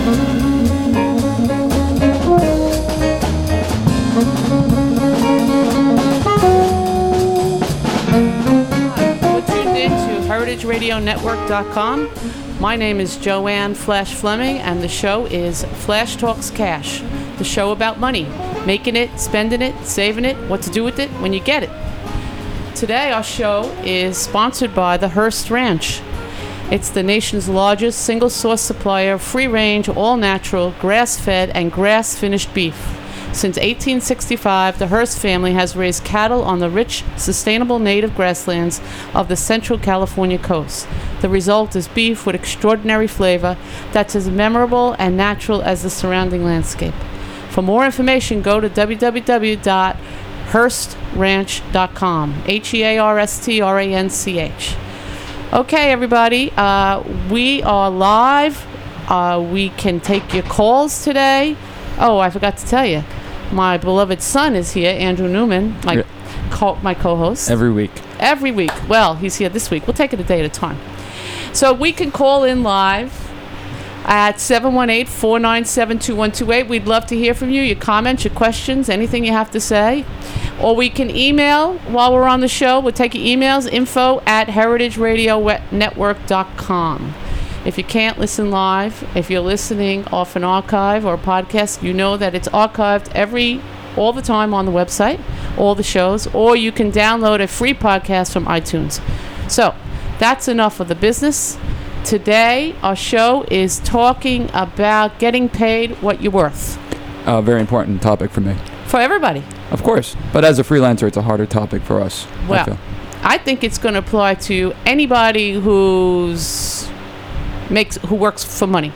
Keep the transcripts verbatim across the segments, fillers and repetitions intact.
heritage radio network dot com. My name is Joanne Flash Fleming, and the show is Flash Talks Cash, the show about money, making it, spending it, saving it, what to do with it when you get it. Today our show is sponsored by the Hearst Ranch. It's the nation's largest single-source supplier of free-range, all-natural, grass-fed, and grass-finished beef. Since eighteen sixty-five, the Hearst family has raised cattle on the rich, sustainable native grasslands of the central California coast. The result is beef with extraordinary flavor that's as memorable and natural as the surrounding landscape. For more information, go to w w w dot hearst ranch dot com. H E A R S T R A N C H. Okay, everybody, uh, we are live. Uh, we can take your calls today. Oh, I forgot to tell you. My beloved son is here, Andrew Newman, my, co- my co-host. Every week. Every week. Well, he's here this week. We'll take it a day at a time. So we can call in live at seven one eight, four nine seven, two one two eight. We'd love to hear from you, your comments, your questions, anything you have to say. Or we can email while we're on the show. We'll take your emails, info at heritage radio network dot com. If you can't listen live, if you're listening off an archive or a podcast, you know that it's archived every, all the time on the website, all the shows, or you can download a free podcast from iTunes. So, that's enough of the business. Today, our show is talking about getting paid what you're worth. A very important topic for me. For everybody. Of course. But as a freelancer, it's a harder topic for us. Well, I feel. I think it's going to apply to anybody who's... makes who works for money.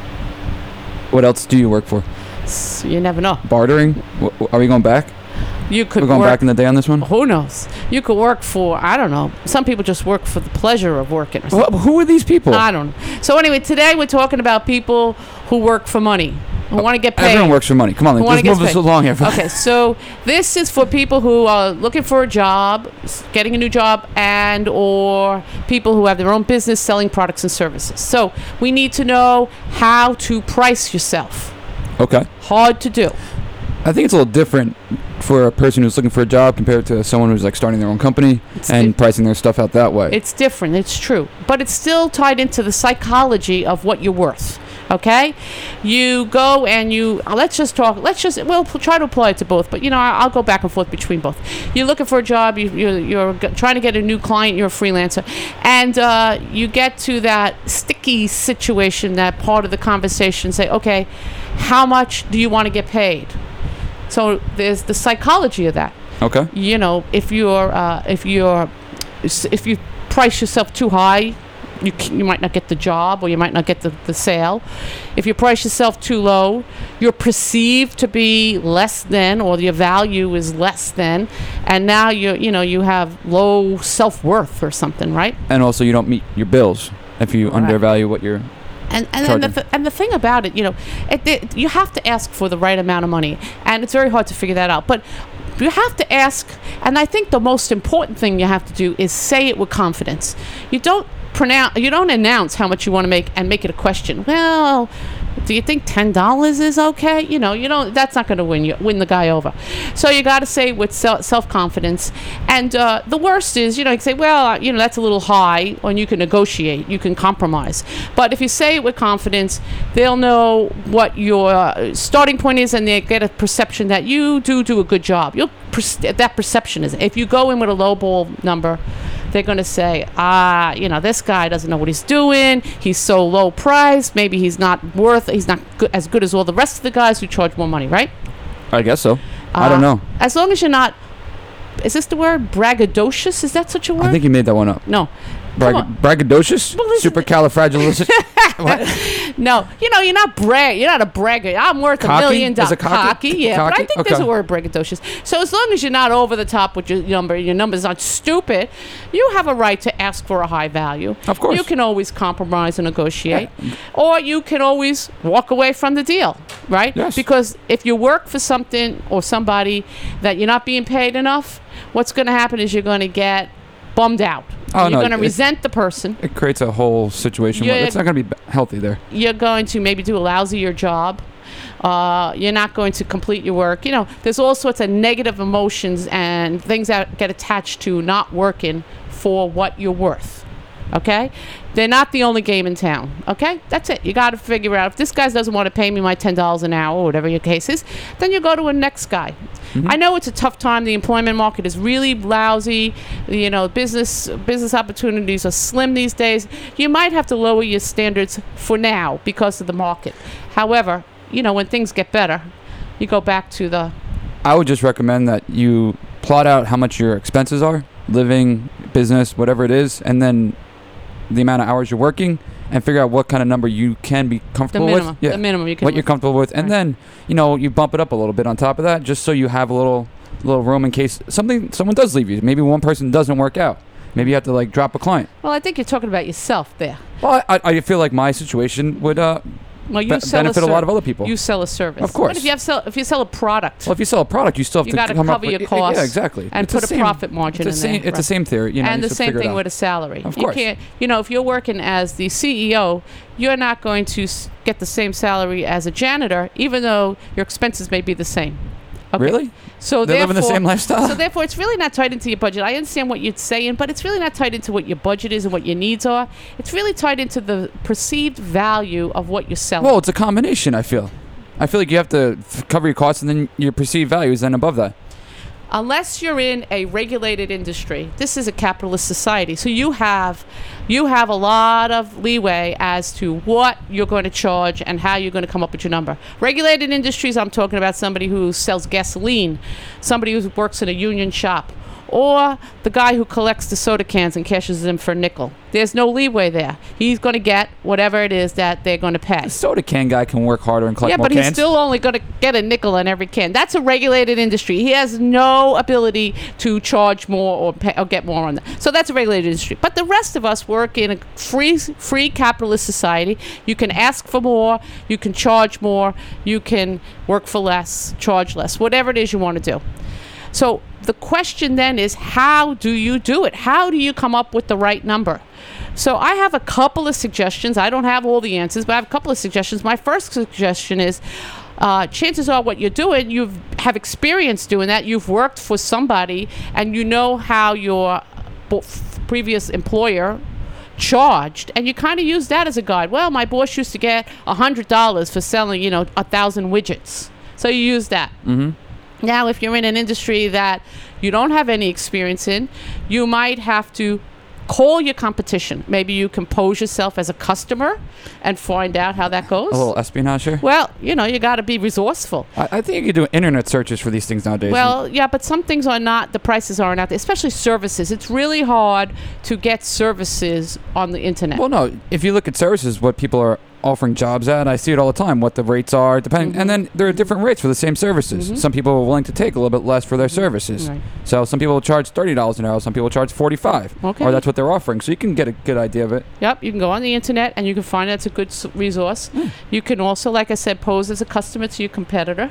What else do you work for? So you never know. Bartering? W- are we going back? You could We're going work, back in the day on this one? Who knows? You could work for, I don't know. Some people just work for the pleasure of working. Or Wh- who are these people? I don't know. So anyway, today we're talking about people who work for money, who uh, want to get paid. Everyone works for money. Come on, let's move this along here. Okay, so this is for people who are looking for a job, getting a new job, and or people who have their own business selling products and services. So we need to know how to price yourself. Okay. Hard to do. I think it's a little different for a person who's looking for a job compared to someone who's like starting their own company it's and di- pricing their stuff out that way. It's different. It's true. But it's still tied into the psychology of what you're worth. Okay, you go and you uh, let's just talk. Let's just we'll p- try to apply it to both. But you know, I, I'll go back and forth between both. You're looking for a job. You, you're you're g- trying to get a new client. You're a freelancer, and uh, you get to that sticky situation, that part of the conversation. Say, okay, how much do you want to get paid? So there's the psychology of that. Okay. You know, if you're uh, if you're if you price yourself too high. You, c- you might not get the job, or you might not get the, the sale. If you price yourself too low, you're perceived to be less than, or your value is less than, and now you you know you have low self-worth or something, right? And also, you don't meet your bills if you right. undervalue what you're. And and and the, th- and the thing about it, you know, it, it, you have to ask for the right amount of money, and it's very hard to figure that out. But you have to ask, and I think the most important thing you have to do is say it with confidence. You don't. Pronounce, you don't announce how much you want to make and make it a question. Well, do you think ten dollars is okay? You know, you don't. That's not going to win you win the guy over. So you got to say with self confidence. And uh, the worst is, you know, you can say, well, you know, that's a little high, and you can negotiate, you can compromise. But if you say it with confidence, they'll know what your starting point is, and they get a perception that you do do a good job. You'll that perception is. If you go in with a lowball number, they're going to say, ah, you know, this guy doesn't know what he's doing. He's so low priced. Maybe he's not worth, he's not good, as good as all the rest of the guys who charge more money, right? I guess so. Uh, I don't know. As long as you're not, is this the word? Braggadocious? Is that such a word? I think you made that one up. No. Brag- braggadocious? Well, Supercalifragilistic? No, you know, you're not brag. You're not a bragger. I'm worth cocky? a million dollars. Cocky? cocky, yeah. Cocky? But I think okay. there's a word, braggadocious. So as long as you're not over the top with your number, your number's not stupid, you have a right to ask for a high value. Of course. You can always compromise and negotiate. Yeah. Or you can always walk away from the deal, right? Yes. Because if you work for something or somebody that you're not being paid enough, what's going to happen is you're going to get bummed out. Oh, you're no, going to it- resent the person. It creates a whole situation where Yeah. it's not going to be b- healthy there. You're going to maybe do a lousier job. Uh, you're not going to complete your work. You know, there's all sorts of negative emotions and things that get attached to not working for what you're worth. Okay? They're not the only game in town. Okay? That's it. You got to figure out if this guy doesn't want to pay me my ten dollars an hour or whatever your case is, then you go to a next guy. Mm-hmm. I know it's a tough time. The employment market is really lousy. You know, business business opportunities are slim these days. You might have to lower your standards for now because of the market. However, you know, when things get better, you go back to the... I would just recommend that you plot out how much your expenses are, living, business, whatever it is, and then the amount of hours you're working, and figure out what kind of number you can be The comfortable minimum. with. The minimum you can... What you're comfortable with, and Right. then you know you bump it up a little bit on top of that, just so you have a little little room in case something someone does leave you. Maybe one person doesn't work out. Maybe you have to like drop a client. Well, I think you're talking about yourself there. Well, I, I feel like my situation would uh, Well, you be- sell benefit a, a ser- lot of other people. You sell a service. Of course. But if you have sell, if you sell a product, Well, if you sell a product, you still have You to gotta come cover up your with, costs Yeah, exactly. and It's the put a same- profit margin it's the in same, there, It's the right. same theory, you know. and you the should same figure it thing out. with a salary. Of you course. can't, you know, if you're working as the C E O, you're not going to s- get the same salary as a janitor, even though your expenses may be the same. Okay. Really? So They live in the therefore- same lifestyle. So therefore, it's really not tied into your budget. I understand what you're saying, but it's really not tied into what your budget is and what your needs are. It's really tied into the perceived value of what you're selling. Well, it's a combination, I feel. I feel like you have to f- cover your costs and then your perceived value is then above that. Unless you're in a regulated industry, this is a capitalist society. So you have you have a lot of leeway as to what you're going to charge and how you're going to come up with your number. Regulated industries, I'm talking about somebody who sells gasoline, somebody who works in a union shop, or the guy who collects the soda cans and cashes them for a nickel. There's no leeway there. He's going to get whatever it is that they're going to pay. The soda can guy can work harder and collect Yeah, more but cans. he's still only going to get a nickel on every can. That's a regulated industry. He has no ability to charge more or, pay, or get more on that. So that's a regulated industry. But the rest of us work in a free, free capitalist society. You can ask for more. You can charge more. You can work for less, charge less, whatever it is you want to do. So the question then is, how do you do it? How do you come up with the right number? So I have a couple of suggestions. I don't have all the answers, but I have a couple of suggestions. My first suggestion is, uh, chances are what you're doing, you have experience doing that. You've worked for somebody, and you know how your bo- previous employer charged, and you kind of use that as a guide. Well, my boss used to get one hundred dollars for selling, you know, a thousand widgets. So you use that. Mm-hmm. Now, if you're in an industry that you don't have any experience in, you might have to call your competition. Maybe you compose yourself as a customer and find out how that goes. A little espionage here. Well, you know, you got to be resourceful. I, I think you could do internet searches for these things nowadays. Well, yeah, but some things are not, the prices aren't out there, especially services. It's really hard to get services on the internet. Well, no. If you look at services, what people are offering jobs at, I see it all the time. What the rates are, depending, Mhm. and then there are different rates for the same services. Mhm. Some people are willing to take a little bit less for their services. Right. So some people will charge thirty dollars an hour. Some people charge forty-five, Okay. or that's what they're offering. So you can get a good idea of it. Yep, you can go on the internet and you can find that's a good s- resource. Hmm. You can also, like I said, pose as a customer to your competitor.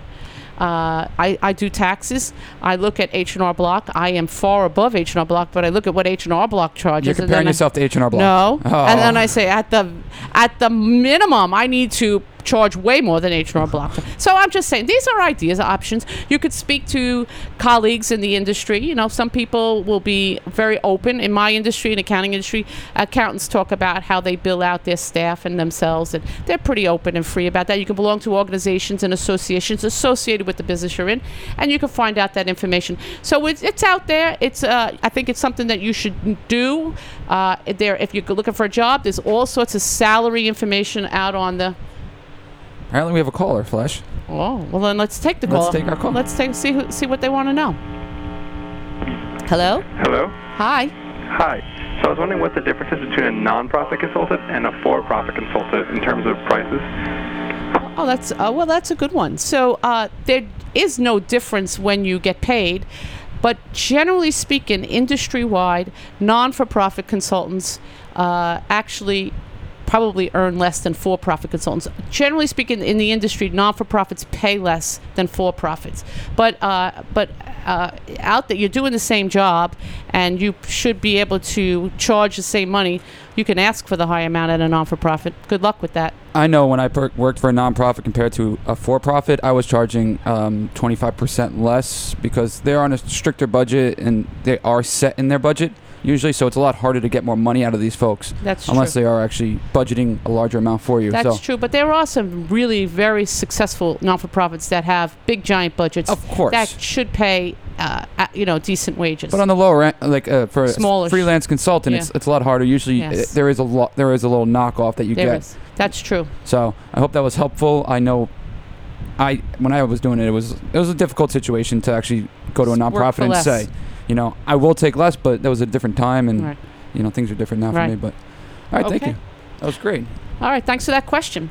Uh, I, I do taxes. I look at H and R Block. I am far above H and R Block, but I look at what H and R Block charges. You're and then comparing I- yourself to H and R Block. No, Oh. and then I say at the at the minimum, I need to charge way more than H and R Block. So I'm just saying these are ideas, options. You could speak to colleagues in the industry. You know, some people will be very open. In my industry, in accounting industry, accountants talk about how they bill out their staff and themselves, and they're pretty open and free about that. You can belong to organizations and associations associated with the business you're in, and you can find out that information. So it's, it's out there. It's uh, I think it's something that you should do. Uh, there, if you're looking for a job, there's all sorts of salary information out on the. Apparently, we have a caller, Flesh. Oh, well then let's take the Let's call. take our call. Let's take see who, see what they want to know. Hello. Hello. Hi. Hi. So I was wondering what the difference is between a non-profit consultant and a for-profit consultant in terms of prices. Oh, that's uh, well, that's a good one. So uh, there is no difference when you get paid, but generally speaking, industry-wide, non-for-profit consultants uh, actually probably earn less than for-profit consultants. Generally speaking, in the industry, non-for-profits pay less than for-profits. But uh, but uh, out there, you're doing the same job, and you should be able to charge the same money. You can ask for the high amount at a non-for-profit. Good luck with that. I know when I per- worked for a nonprofit compared to a for-profit, I was charging um, twenty-five percent less because they're on a stricter budget and they are set in their budget usually, so it's a lot harder to get more money out of these folks. That's unless true. they are actually budgeting a larger amount for you. That's so. true, but there are some really very successful non-for-profits that have big, giant budgets. Of course. That should pay, uh, uh, you know, decent wages. But on the lower end, like uh, for Smaller a freelance consultant, yeah. it's it's a lot harder. Usually, Yes. uh, there is a lot, there is a little knockoff that you There get. is. That's true. So I hope that was helpful. I know, I when I was doing it, it was it was a difficult situation to actually go to a Work nonprofit for and less. say, you know, I will take less, but that was a different time, and Right. you know, things are different now Right. for me. But all right, thank Okay. you. That was great. All right, thanks for that question.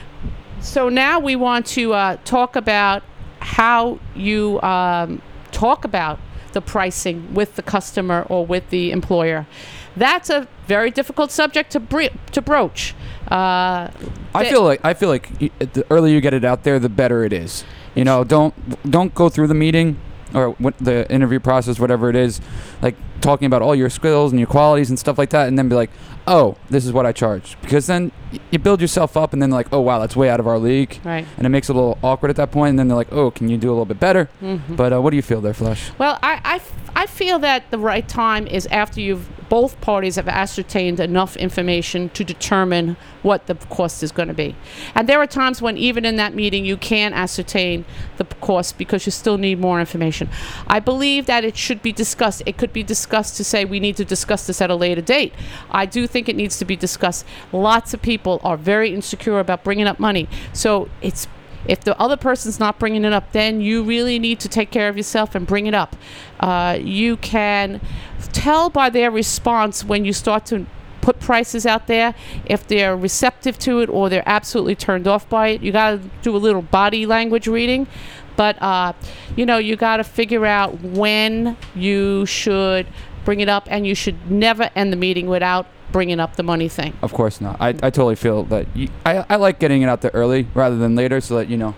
So now we want to uh, talk about how you um, talk about the pricing with the customer or with the employer. That's a very difficult subject to br- to broach. Uh, I th- feel like I feel like y- the earlier you get it out there, the better it is. You know, don't don't go through the meeting or what the interview process, whatever it is, like talking about all your skills and your qualities and stuff like that, and then be like, oh, this is what I charge. Because then y- you build yourself up, and then like, oh wow, that's way out of our league, Right. and it makes it a little awkward at that point. And then they're like, oh, can you do a little bit better? Mhm. But uh, what do you feel there, Flash? Well, I, I f- I feel that the right time is after you've both parties have ascertained enough information to determine what the cost is going to be. And there are times when even in that meeting you can't ascertain the p- cost because you still need more information. I believe that it should be discussed. It could be discussed to say we need to discuss this at a later date. I do think it needs to be discussed. Lots of people are very insecure about bringing up money. So it's if the other person's not bringing it up, then you really need to take care of yourself and bring it up. Uh, you can tell by their response when you start to put prices out there if they're receptive to it or they're absolutely turned off by it. You got to do a little body language reading. But, uh, you know, you got to figure out when you should bring it up, and you should never end the meeting without bringing up the money thing. Of course not. I, I totally feel that you, I, I like getting it out there early rather than later, so that you know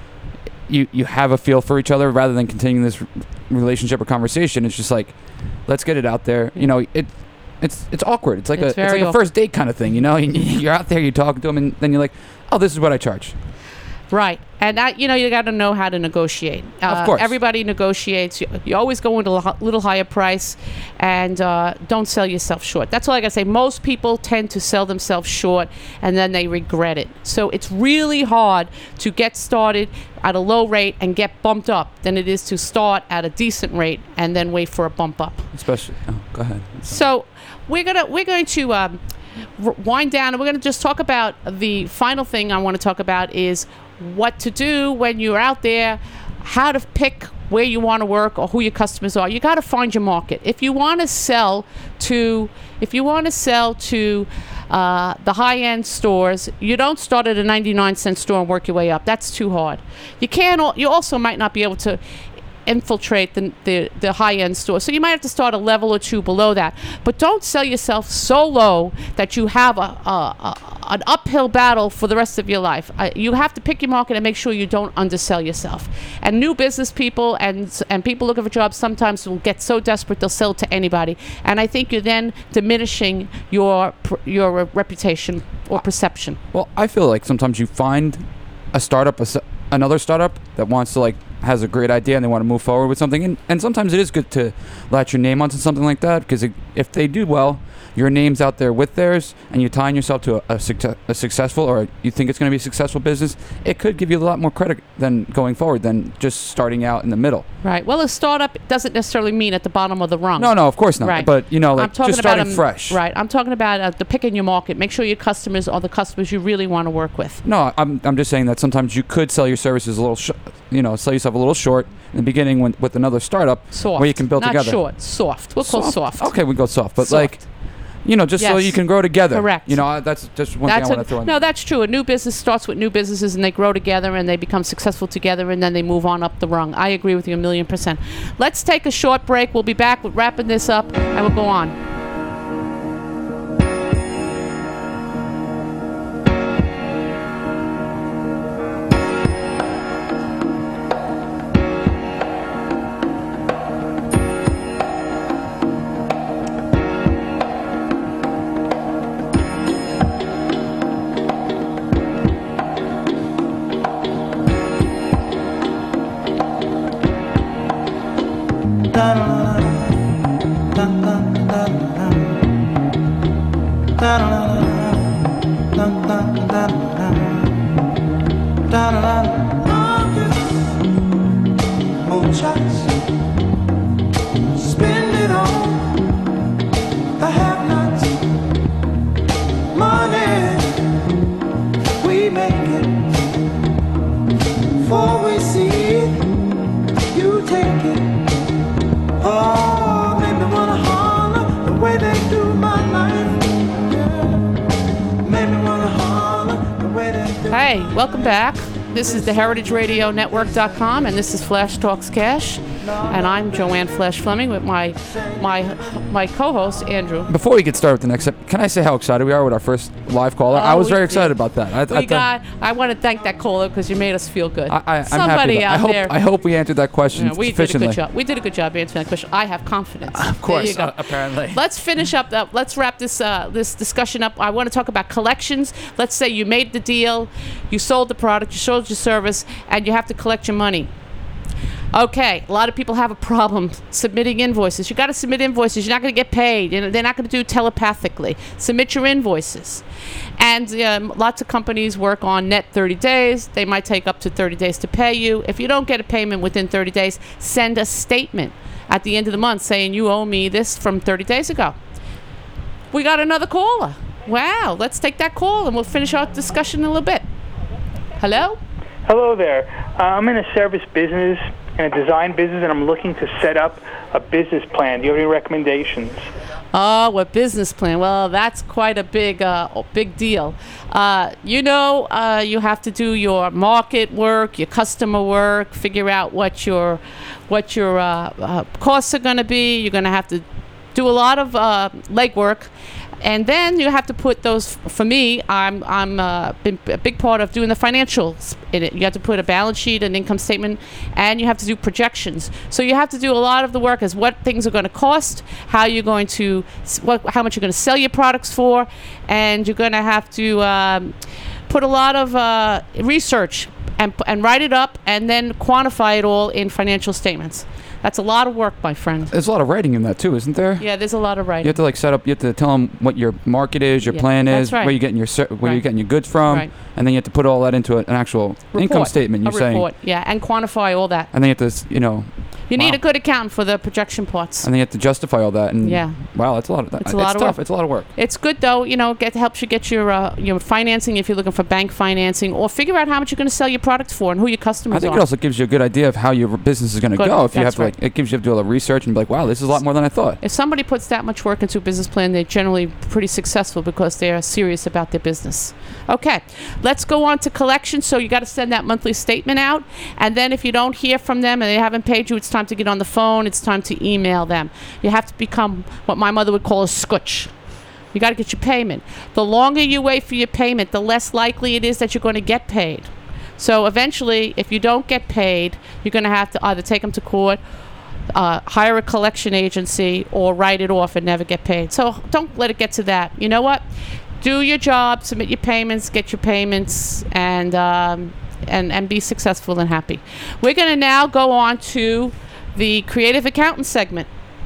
you you have a feel for each other rather than continuing this r- relationship or conversation. It's just like, let's get it out there. You know, it it's it's awkward. It's like It's a it's like very a first date kind of thing. You know, you're out there, you're talking to them, and then you're like, oh, this is what I charge. Right. And that, you know, you got to know how to negotiate. Uh, Of course. Everybody negotiates. You, you always go into a li- little higher price, and uh, don't sell yourself short. That's all I got to say. Most people tend to sell themselves short, and then they regret it. So it's really hard to get started at a low rate and get bumped up than it is to start at a decent rate and then wait for a bump up. Especially, oh, go ahead. So we're gonna we're going to um, r- wind down, and we're going to just talk about the final thing I want to talk about is what to do when you're out there, how to pick where you want to work or who your customers are. You got to find your market. If you want to sell to, if you want to sell to uh, the high-end stores, you don't start at a ninety-nine cent store and work your way up. That's too hard. You can. al- You also might not be able to infiltrate the, the the high-end store, so you might have to start a level or two below that. But don't sell yourself so low that you have a, a, a an uphill battle for the rest of your life. Uh, you have to pick your market and make sure you don't undersell yourself. And new business people and and people looking for jobs sometimes will get so desperate they'll sell to anybody. And I think you're then diminishing your pr- your reputation or perception. Well, I feel like sometimes you find a startup, a, s- another startup that wants to like has a great idea and they want to move forward with something, and, and sometimes it is good to latch your name onto something like that, because it, if they do well, your name's out there with theirs, and you're tying yourself to a, a, success, a successful, or you think it's going to be a successful business, it could give you a lot more credit than going forward than just starting out in the middle. Right. Well, a startup doesn't necessarily mean at the bottom of the rung. No, no, of course not. Right. But, you know, I'm like talking just starting about 'em- fresh. Right. I'm talking about uh, the picking your market. Make sure your customers are the customers you really want to work with. No, I'm I'm just saying that sometimes you could sell your services a little, sh- you know, sell yourself a little short in the beginning when, with another startup Soft. where you can build Not together. short. Soft. We'll call soft. Okay, we go soft, but Soft. like, you know, just so Yes. you can grow together. Correct. You know, I- that's just one That's thing I a, want to throw in. no, there. that's true. A new business starts with new businesses, and they grow together, and they become successful together, and then they move on up the rung. I agree with you a million percent. Let's take a short break. We'll be back with wrapping this up, and we'll go on. it. Before we see it, you take it. Oh, make me wanna holler the way they do my life. Yeah. Make me wanna holler the way they do. Hey, welcome back. This is the Heritage Radio Network dot com, and this is Flash Talks Cash. And I'm Joanne Flash Fleming with my my my co-host Andrew. Before we get started with the next, ep- can I say how excited we are with our first live caller? Oh, I was we very did. excited about that. I, We I, got. I want to thank that caller because you made us feel good. I, I, I'm Somebody happy. out I hope, there. I hope we answered that question You know, we did a sufficiently. good job. We did a good job answering that question. I have confidence. Of course, There you go. uh, apparently. Let's finish up. The, let's wrap this uh, this discussion up. I want to talk about collections. Let's say you made the deal, you sold the product, you sold your service, and you have to collect your money. Okay, a lot of people have a problem submitting invoices. You got to submit invoices. You're not going to get paid. You know, they're not going to do it telepathically. Submit your invoices. And um, lots of companies work on net thirty days. They might take up to thirty days to pay you. If you don't get a payment within thirty days, send a statement at the end of the month saying you owe me this from thirty days ago. We got another caller. Wow, let's take that call and we'll finish our discussion in a little bit. Hello? Hello there. Uh, I'm in a service business and a design business, and I'm looking to set up a business plan. Do you have any recommendations? Oh, a business plan. Well, that's quite a big, uh, big deal. Uh, you know, uh, you have to do your market work, your customer work, figure out what your, what your uh, uh, costs are going to be. You're going to have to do a lot of uh, legwork. And then you have to put those. For me, I'm I'm uh, been a big part of doing the financials in it. You have to put a balance sheet, an income statement, and you have to do projections. So you have to do a lot of the work as what things are going to cost, how you're going to, what, how much you're going to sell your products for, and you're going to have to um, put a lot of uh, research and and write it up, and then quantify it all in financial statements. That's a lot of work, my friend. There's a lot of writing in that too, isn't there? Yeah, there's a lot of writing. You have to like set up. You have to tell them what your market is, your Yeah, plan that's is, right. where you're getting your ser- where Right. you're getting your goods from, Right. and then you have to put all that into a, an actual Report. income statement. You're a saying, report, yeah, and quantify all that. and then you have to, s- you know, You need Wow. a good accountant for the projection parts. and then you have to justify all that. And Yeah. wow, that's a lot of that. It's a lot of tough. work. It's a lot of work. It's good though, you know, get helps you get your uh, your financing if you're looking for bank financing, or figure out how much you're going to sell your products for and who your customers I think are. it also gives you a good idea of how your business is going to Good. go. If you That's have to, like, right. it gives you have to do all the research and be like, wow, this is a lot more than I thought. If somebody puts that much work into a business plan, they're generally pretty successful because they're serious about their business. Okay, let's go on to collection. So you got to send that monthly statement out, and then if you don't hear from them and they haven't paid you, it's time to get on the phone. It's time to email them. You have to become what my mother would call a scutch. You got to get your payment. The longer you wait for your payment, the less likely it is that you're going to get paid. So eventually, if you don't get paid, you're going to have to either take them to court, uh, hire a collection agency, or write it off and never get paid. So don't let it get to that. You know what? Do your job, submit your payments, get your payments, and um, and and be successful and happy. We're going to now go on to the creative accountant segment.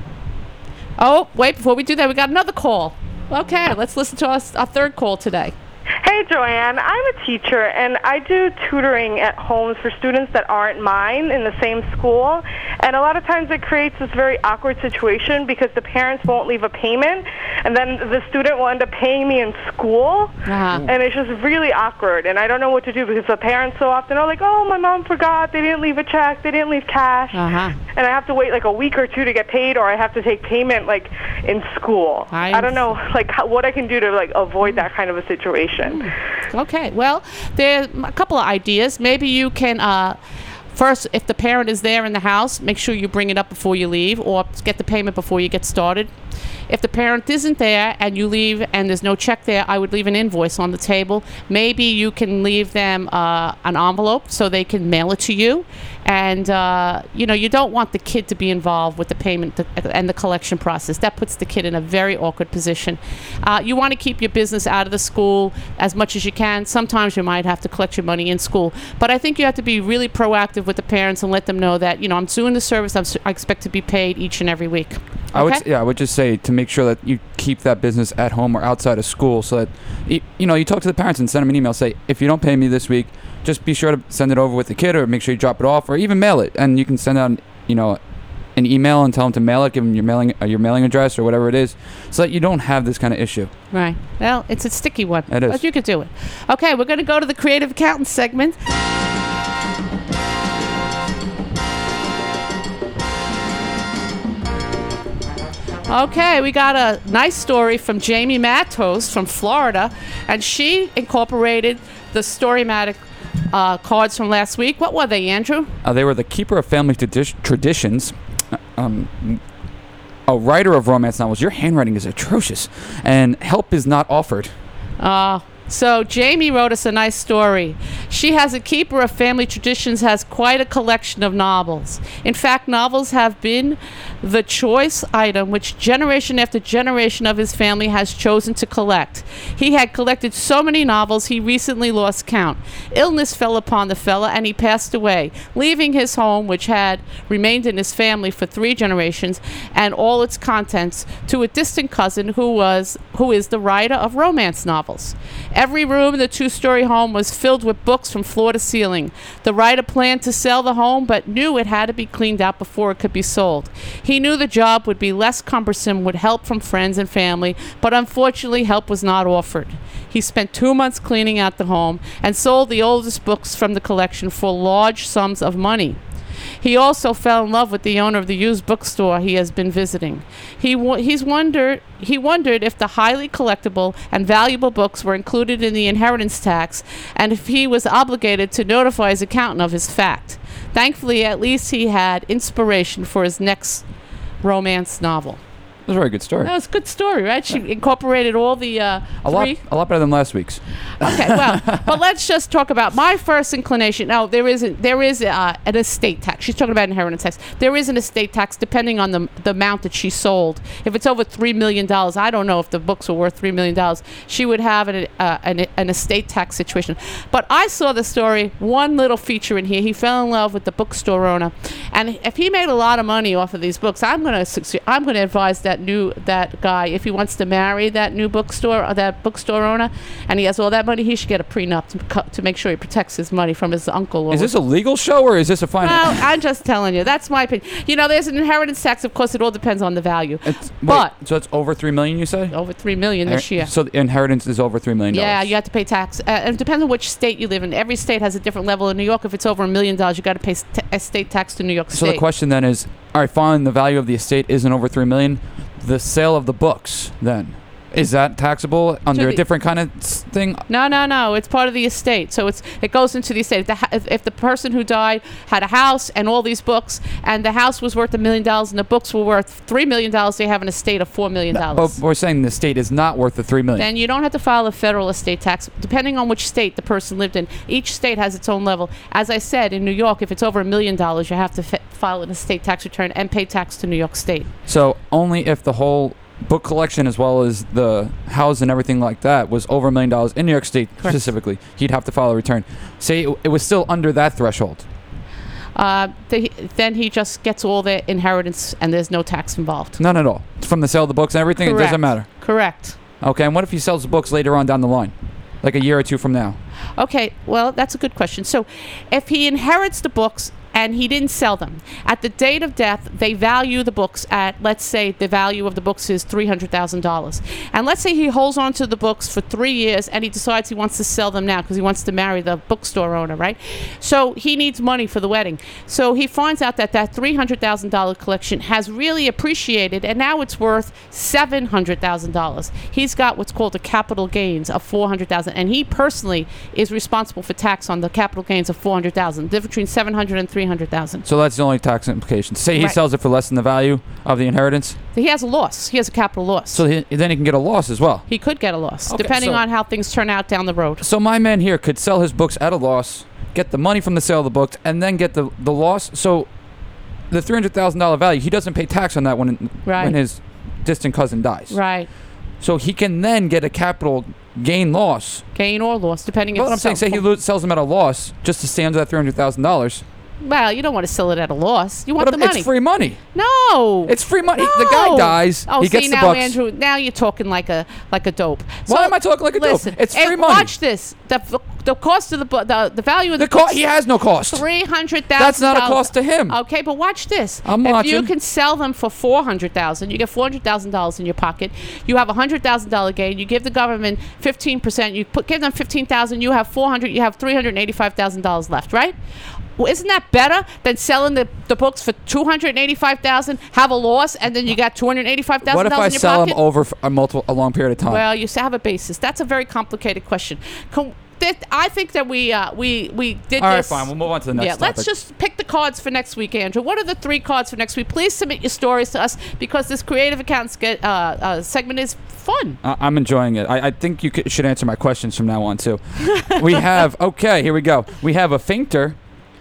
Oh, wait, before we do that, we got another call. Okay, let's listen to our, our third call today. Hey, Joanne. I'm a teacher, and I do tutoring at homes for students that aren't mine in the same school. And a lot of times it creates this very awkward situation because the parents won't leave a payment, and then the student will end up paying me in school. Uh-huh. And it's just really awkward, and I don't know what to do because the parents so often are like, oh, my mom forgot. They didn't leave a check. They didn't leave cash. Uh-huh. And I have to wait like a week or two to get paid, or I have to take payment like in school. I- I don't know like how, what I can do to like avoid that kind of a situation. Okay, well, there are a couple of ideas. Maybe you can, uh, first, if the parent is there in the house, make sure you bring it up before you leave, or get the payment before you get started. If the parent isn't there and you leave and there's no check there, I would leave an invoice on the table. Maybe you can leave them uh, an envelope so they can mail it to you. And, uh, you know, you don't want the kid to be involved with the payment th- and the collection process. That puts the kid in a very awkward position. Uh, you want to keep your business out of the school as much as you can. Sometimes you might have to collect your money in school. But I think you have to be really proactive with the parents and let them know that, you know, I'm doing the service. I'm, s- I expect to be paid each and every week. I would, Okay? s- yeah, I would just say to make sure that you keep that business at home or outside of school, so that you, you know you talk to the parents and send them an email. Say, if you don't pay me this week, just be sure to send it over with the kid, or make sure you drop it off, or even mail it, and you can send out, you know, an email and tell them to mail it, give them your mailing uh, your mailing address or whatever it is, so that you don't have this kind of issue. Right. Well, it's a sticky one. It is. But you could do it. Okay, we're going to go to the Creative Accountant segment. Okay, we got a nice story from Jamie Matos from Florida, and she incorporated the Storymatic uh, cards from last week. What were they, Andrew? Uh, they were the keeper of family tradi- traditions. Uh, Um, a writer of romance novels. Your handwriting is atrocious, and help is not offered. Uh, so Jamie wrote us a nice story. She has a keeper of family traditions, has quite a collection of novels. In fact, novels have been the choice item which generation after generation of his family has chosen to collect. He had collected so many novels he recently lost count. Illness fell upon the fella and he passed away, leaving his home, which had remained in his family for three generations, and all its contents to a distant cousin who was who is the writer of romance novels. Every room in the two-story home was filled with books from floor to ceiling. The writer planned to sell the home, but knew it had to be cleaned out before it could be sold. He knew the job would be less cumbersome with help from friends and family, but unfortunately help was not offered. He spent two months cleaning out the home and sold the oldest books from the collection for large sums of money. He also fell in love with the owner of the used bookstore he has been visiting. He w- he's wondered he wondered if the highly collectible and valuable books were included in the inheritance tax, and if he was obligated to notify his accountant of his fact. Thankfully, at least he had inspiration for his next romance novel. It was a very good story. That was a good story, right? She incorporated all the uh, A lot, three. a lot better than last week's. Okay, well, but let's just talk about my first inclination. No, there isn't. There is uh, an estate tax. She's talking about inheritance tax. There is an estate tax depending on the the amount that she sold. If it's over three million dollars, I don't know if the books were worth three million dollars. She would have an, uh, an an estate tax situation. But I saw the story. One little feature in here. He fell in love with the bookstore owner, and if he made a lot of money off of these books, I'm gonna succeed, I'm gonna advise that new that guy, if he wants to marry that new bookstore or that bookstore owner, and he has all that money, he should get a prenup to, co- to make sure he protects his money from his uncle. Or Is this a legal show or is this a finance? Well, I'm just telling you. That's my opinion. You know, there's an inheritance tax. Of course, it all depends on the value. It's, wait, but so it's over three million, you say? over three million this year. So the inheritance is over three million dollars. Yeah, you have to pay tax. Uh, and it depends on which state you live in. Every state has a different level. In New York, if it's over a million dollars, you got to pay st- estate tax to New York So State. the question then is, all right, fine, the value of the estate isn't over three million. The sale of the books, then, is that taxable under the- a different kind of s- thing? No, no, no. It's part of the estate, so it's it goes into the estate. If the, ha- if, if the person who died had a house and all these books, and the house was worth a million dollars and the books were worth three million dollars, they have an estate of four million dollars. But we're saying the estate is not worth the three million. Then you don't have to file a federal estate tax, depending on which state the person lived in. Each state has its own level. As I said, in New York, if it's over a million dollars, you have to f- file an estate tax return and pay tax to New York State. So only if the whole book collection as well as the house and everything like that was over a million dollars in New York State Correct. specifically, he'd have to file a return. Say it, it was still under that threshold. Uh, the, then he just gets all the inheritance and there's no tax involved. None at all. From the sale of the books and everything, Correct. it doesn't matter. Correct. Okay, and what if he sells the books later on down the line? Like a year or two from now? Okay, well, that's a good question. So if he inherits the books and he didn't sell them, at the date of death, they value the books at, let's say the value of the books is three hundred thousand dollars. And let's say he holds on to the books for three years and he decides he wants to sell them now because he wants to marry the bookstore owner, right? So he needs money for the wedding. So he finds out that that three hundred thousand dollars collection has really appreciated and now it's worth seven hundred thousand dollars. He's got what's called a capital gains of four hundred thousand dollars, and he personally is responsible for tax on the capital gains of four hundred thousand dollars, the difference between seven hundred thousand dollars and three hundred thousand dollars. So that's the only tax implication. Say he Right. sells it for less than the value of the inheritance, He has a loss. He has a capital loss. so he, then he can get a loss as well. He could get a loss, Okay, depending so- on how things turn out down the road. So my man here could sell his books at a loss, get the money from the sale of the books, and then get the, the loss. So the three hundred thousand dollars value, he doesn't pay tax on that when, Right. when his distant cousin dies. Right. So he can then get a capital gain loss. Gain or loss, depending But on what I'm saying, say he lo- sells them at a loss just to stay under that three hundred thousand dollars. Well, you don't want to sell it at a loss. You want But the money. it's free money. No. It's free money. No. The guy dies. Oh, he see gets the now, bucks. Andrew. Now you're talking like a like a dope. Why am I talking like a dope? listen, It's hey, free money. Watch this. The f- the cost of the book, the, the value of the, The co- book, he has no cost. three hundred thousand. That's not a cost to him. Okay, but watch this. I'm if watching. you can sell them for four hundred thousand, you get four hundred thousand dollars in your pocket. You have a hundred thousand dollar gain. You give the government fifteen percent. You put give them fifteen thousand. You have four hundred. You have three hundred eighty five thousand dollars left, right? Well, isn't that better than selling the, the books for two hundred eighty-five thousand dollars, have a loss, and then you got two hundred eighty-five thousand What dollars if I in your sell pocket? them over f- a multiple, a long period of time? Well, you have a basis. That's a very complicated question. Can, that, I think that we uh, we we did All right, this. fine. We'll move on to the next Yeah, topic. let's just pick the cards for next week, Andrew. What are the three cards for next week? Please submit your stories to us because this Creative Accountants get, uh, uh, segment is fun. I- I'm enjoying it. I, I think you could, should answer my questions from now on, too. We have, okay, here we go. We have a fainter,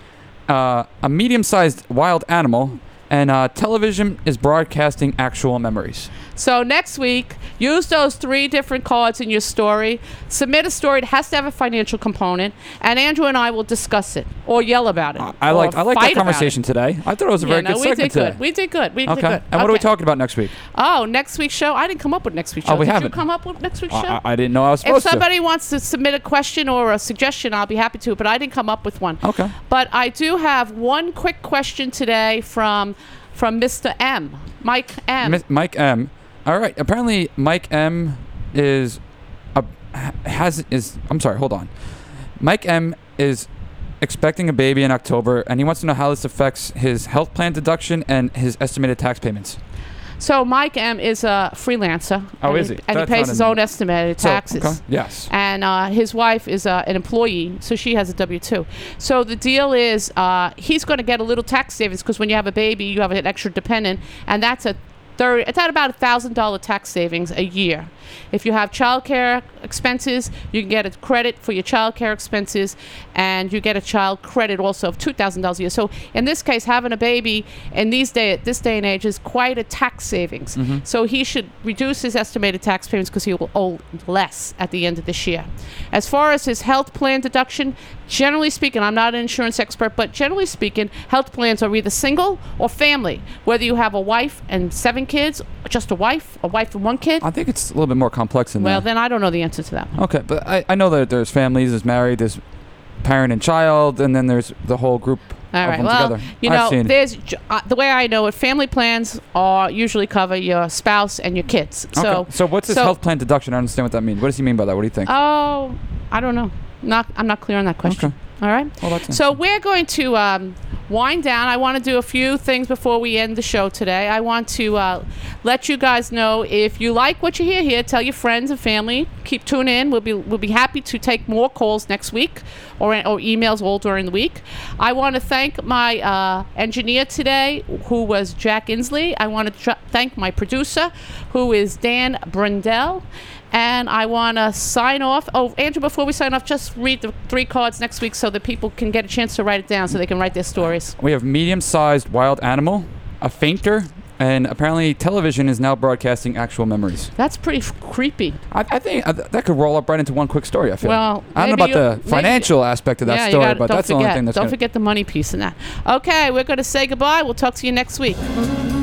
uh, a medium-sized wild animal, and uh, television is broadcasting actual memories. So next week, use those three different cards in your story. Submit a story. It has to have a financial component, and Andrew and I will discuss it or yell about it. I, I or like I like fight that about conversation it. today. I thought it was a Yeah, very no, good we segment did today. good. We did good. We Okay. did good. And what are we Okay. talking about next week? Oh, next week's show. I didn't come up with next week's show. Oh, we Did haven't. you come up with next week's show? I, I didn't know I was If supposed somebody wants to submit a question or a suggestion, I'll be happy to, but I didn't come up with one. to. Okay. But I do have one quick question today from from Mister M. Mike M. Mi- Mike M. All right. Apparently, Mike M. is a has is. I'm sorry. Hold on. Mike M. is expecting a baby in October, and he wants to know how this affects his health plan deduction and his estimated tax payments. So Mike M. is a freelancer. Oh, and is he? And That's he pays not his in- own estimated So, taxes. okay. Yes. And uh, his wife is uh, an employee, so she has a W two. So the deal is uh, he's going to get a little tax savings because when you have a baby, you have an extra dependent, and that's a thirty. It's at about a thousand dollar tax savings a year. If you have childcare expenses, you can get a credit for your childcare expenses, and you get a child credit also of two thousand dollars a year. So in this case, having a baby in these day at this day and age is quite a tax savings. Mm-hmm. So he should reduce his estimated tax payments because he will owe less at the end of this year. As far as his health plan deduction, generally speaking, I'm not an insurance expert, but generally speaking, health plans are either single or family. Whether you have a wife and seven kids, or just a wife, a wife and one kid. I think it's a little bit more complex than Well, that. then I don't know the answer to that. Okay, but I, I know that there's families, there's married, there's parent and child, and then there's the whole group All of right. them Well, together. you I've know, seen- there's j- uh, the way I know it. Family plans are usually cover your spouse and your kids. Okay. So, So what's his so- health plan deduction? I don't understand what that means. What does he mean by that? What do you think? Oh, I don't know. Not, I'm not clear on that question. Okay. All right. Well, that's So we're going to um, wind down. I want to do a few things before we end the show today. I want to uh, let you guys know if you like what you hear here, tell your friends and family. Keep tuning in. We'll be we'll be happy to take more calls next week or or emails all during the week. I want to thank my uh, engineer today, who was Jack Inslee. I want to tr- thank my producer, who is Dan Brundell. And I want to sign off. Oh, Andrew, before we sign off, just read the three cards next week so that people can get a chance to write it down so they can write their stories. We have medium-sized wild animal, a fainter, and apparently television is now broadcasting actual memories. That's pretty f- creepy. I, I think uh, that could roll up right into one quick story. I feel. Well, I don't know maybe about you- the maybe- financial aspect of that yeah, story, you gotta, but don't that's forget, the only thing that's Don't gonna. forget the money piece in that. Okay, we're going to say goodbye. We'll talk to you next week.